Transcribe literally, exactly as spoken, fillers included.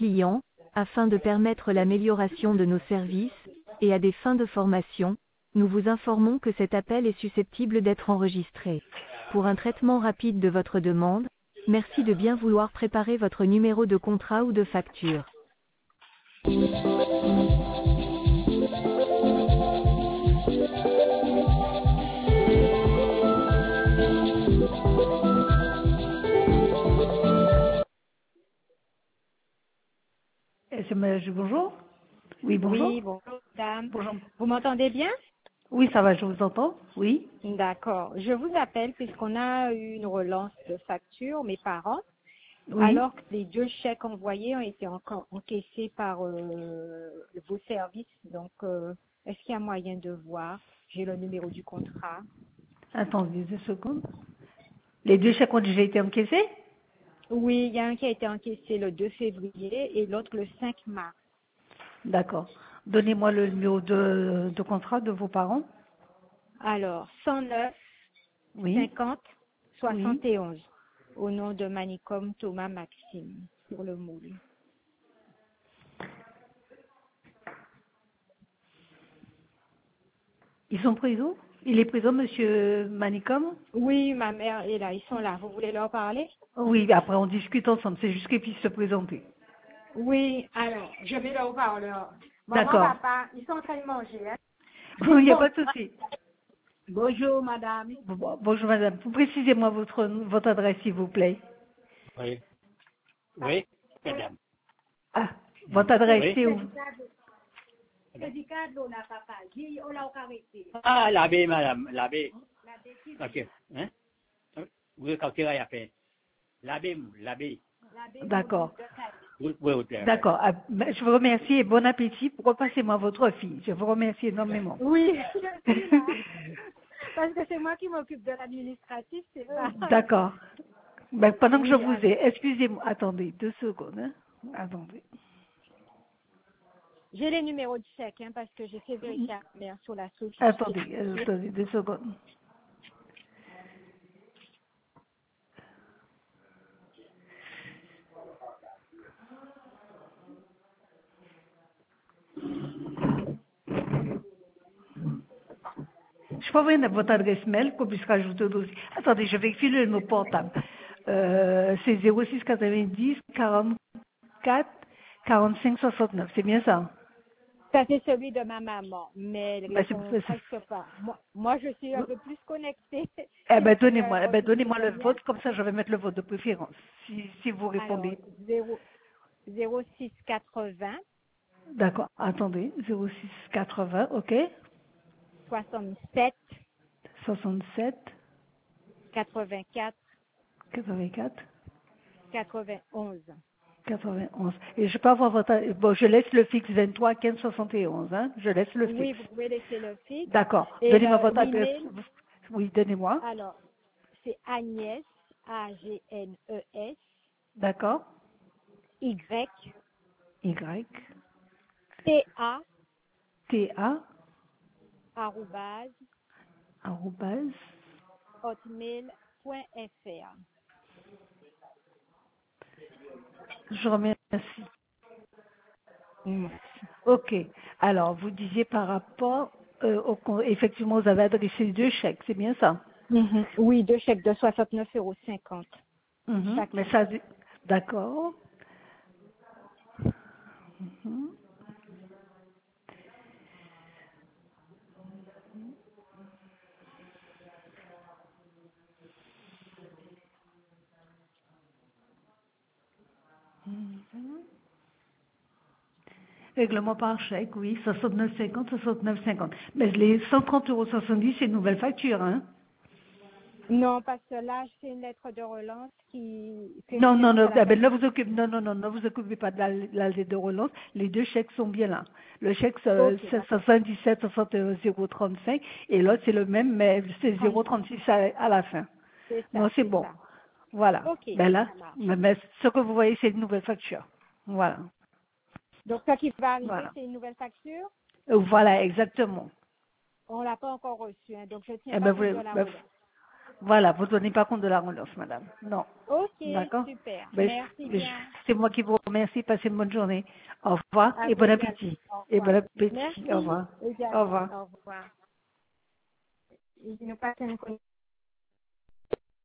clients, afin de permettre l'amélioration de nos services, et à des fins de formation, nous vous informons que cet appel est susceptible d'être enregistré. Pour un traitement rapide de votre demande, merci de bien vouloir préparer votre numéro de contrat ou de facture. S M H, bonjour. Oui, bonjour. Oui, bonjour, madame. Bonjour. Vous m'entendez bien? Oui, ça va, je vous entends. Oui. D'accord. Je vous appelle puisqu'on a eu une relance de facture, mes parents, Oui. alors que les deux chèques envoyés ont été encore encaissés par euh, vos services. Donc, euh, est-ce qu'il y a moyen de voir? J'ai le numéro du contrat. Attendez deux secondes. Les deux chèques ont déjà été encaissés? Oui, il y a un qui a été encaissé le deux février et l'autre le cinq mars. D'accord. Donnez-moi le numéro de, de contrat de vos parents. Alors, cent neuf Oui. cinquante Oui. soixante et onze au nom de Manicom Thomas Maxime sur le moule. Ils sont présents? Il est présent, monsieur Manicom? Oui, ma mère est là, ils sont là. Vous voulez leur parler? Oui, après on discute ensemble. C'est juste qu'ils puissent se présenter. Oui, alors, je vais leur parler. Maman, D'accord. papa, ils sont en train de manger. Hein? Il n'y a Bon. pas de souci. Bonjour, madame. Bon- bon- Bonjour madame. Vous précisez-moi votre, votre adresse, s'il vous plaît. Oui. Oui, madame. Ah, votre adresse, Oui. c'est où? Ah, l'abbé, madame, l'abbé. Ok. Hein? Vous êtes quand il a fait. L'abbé, l'abbé. D'accord. Oui, oui, oui. D'accord. Ah, ben, je vous remercie et bon appétit. Repassez-moi votre fille. Je vous remercie énormément. Oui, je suis là. Parce que c'est moi qui m'occupe de l'administratif, c'est ça. D'accord. Ben, pendant que je Oui, vous alors. ai, excusez-moi, attendez deux secondes. Hein. Attendez. J'ai les numéros de chèque, hein, parce que j'ai fait vérifier à ma mère sur la société. Attendez, euh, attendez deux secondes. Je peux envoyer votre adresse mail qu'on puisse rajouter au dossier. Attendez, je vérifie le numéro portable. Euh, c'est zéro six quatre-vingt-dix quarante-quatre quarante-cinq soixante-neuf. C'est bien ça? Ça, c'est celui de ma maman, mais elle Ben, c'est- répond c'est- presque pas. Moi, moi, je suis un peu plus connectée. Eh Si ben, vous pouvez donnez-moi, eh ben, rajouter donnez-moi le le mien. vote, comme ça je vais mettre le vote de préférence, si, si vous Alors, répondez. zéro six quatre-vingts D'accord, attendez, zéro six quatre-vingts, ok, soixante-sept soixante-sept quatre-vingt-quatre quatre-vingt-quatre quatre-vingt-onze. quatre-vingt-onze. Et je peux avoir votre, bon, je laisse le fixe vingt-trois quinze soixante et onze, hein, je laisse le Oui, fixe. vous pouvez laisser le fixe. D'accord, Et donnez-moi le- votre adresse, l'email, oui, donnez-moi, alors, c'est Agnès, A G N E S, d'accord, Y, Y, T A, T A, arrobase, arrobase, hotmail.fr. je remercie. Mm. Ok. Alors, vous disiez par rapport, euh, au, con- effectivement, vous avez adressé deux chèques, c'est bien ça? Mhm. Oui, deux chèques de soixante-neuf euros cinquante Mhm. Mais chacun. ça, d'accord. Mhm. Mhm. Règlement par chèque, oui, soixante-neuf cinquante, soixante-neuf cinquante. Mais les cent trente euros soixante-dix, c'est une nouvelle facture, hein? Non, parce que là, c'est une lettre de relance qui, c'est une Non, non, référence non, à la ah ben, ne facture. vous occupez, non, non, non, ne vous occupez pas de la, la lettre de relance. Les deux chèques sont bien là. Le chèque, c'est Ok, c'est d'accord. soixante-dix-sept soixante et un zéro trente-cinq et l'autre, c'est le même, mais c'est zéro trente-six. trente-six à, à la fin. C'est Non, ça, c'est c'est bon. ça. Voilà. Ok, Ben là, ça marche. mais mais ce que vous voyez, c'est une nouvelle facture. Voilà. Donc, ce qui va arriver, Voilà. c'est une nouvelle facture. Euh, Voilà, exactement. On l'a pas encore reçue, hein, donc je ne tiens Eh pas ben, compte de vous, la ben, relance. voilà, vous ne donnez pas compte de la relance, madame. Non. Ok, D'accord? super. Ben, Merci je- bien. C'est moi qui vous remercie. Passez une bonne journée. Au revoir À et vous bon également. appétit. Au Et bon revoir. appétit. Merci Au revoir. également. Au revoir. Au revoir. Et nous passons une